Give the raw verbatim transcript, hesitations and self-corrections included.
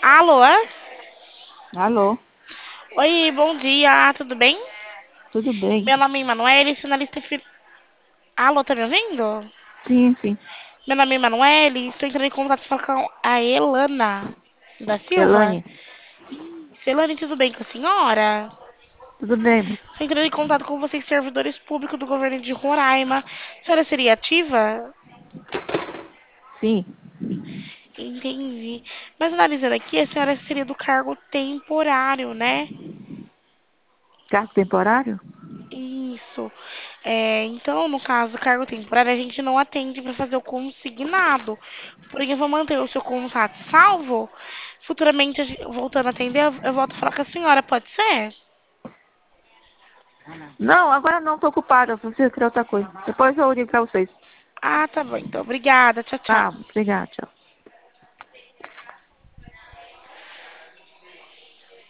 Alô? Alô, Oi, bom dia, tudo bem? tudo bem? Meu nome é Emanuele, sou analista fi... Alô, tá me ouvindo? Sim, sim. Meu nome é Emanuele, estou entrando em contato pra falar com a Elana da Silva. Elane, Elane, tudo bem com a senhora? tudo bem? moça? Estou entrando em contato com vocês, servidores públicos do governo de Roraima. A senhora seria ativa? Sim. Entendi. Mas analisando aqui, a senhora seria do cargo temporário, né? Cargo temporário? Isso. É, então, no caso, cargo temporário, a gente não atende para fazer o consignado. Porém, eu vou manter o seu contato salvo. Futuramente, a gen- voltando a atender, eu eu volto a falar com a senhora, pode ser? Não, agora não, estou ocupada. Preciso criar outra coisa. Depois eu ligo para vocês. Ah, tá bom. Então, obrigada. Tchau, tchau. Tá, obrigada, tchau.